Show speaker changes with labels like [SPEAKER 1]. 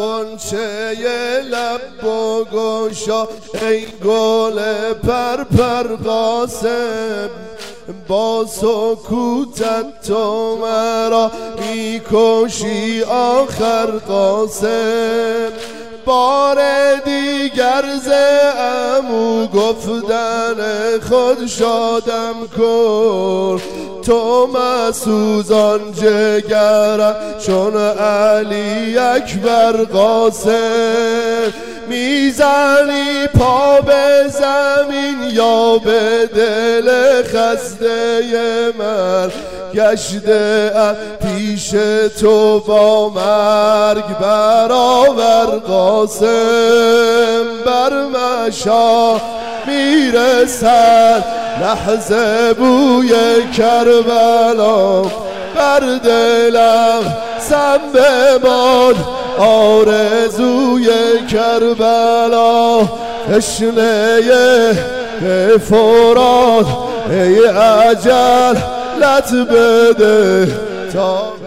[SPEAKER 1] غنچه لب و گشا ای گل پرپر قاسم، با سکوتت تو مرا میکشی آخر قاسم. بار دیگر ز عمو گفتن خود شادم کن، تو مسوزان جگرم چون علی اکبر قاسم. میزنی پا به زمین یا به دل خسته من، گشته ام پیش تو با مرگ برابر قاسم. بر مشا میرسد لحظه بوی کربلا، بر دلم سم بماند آرزوی کربلا. تشنه فرات ای اجل لت بده تا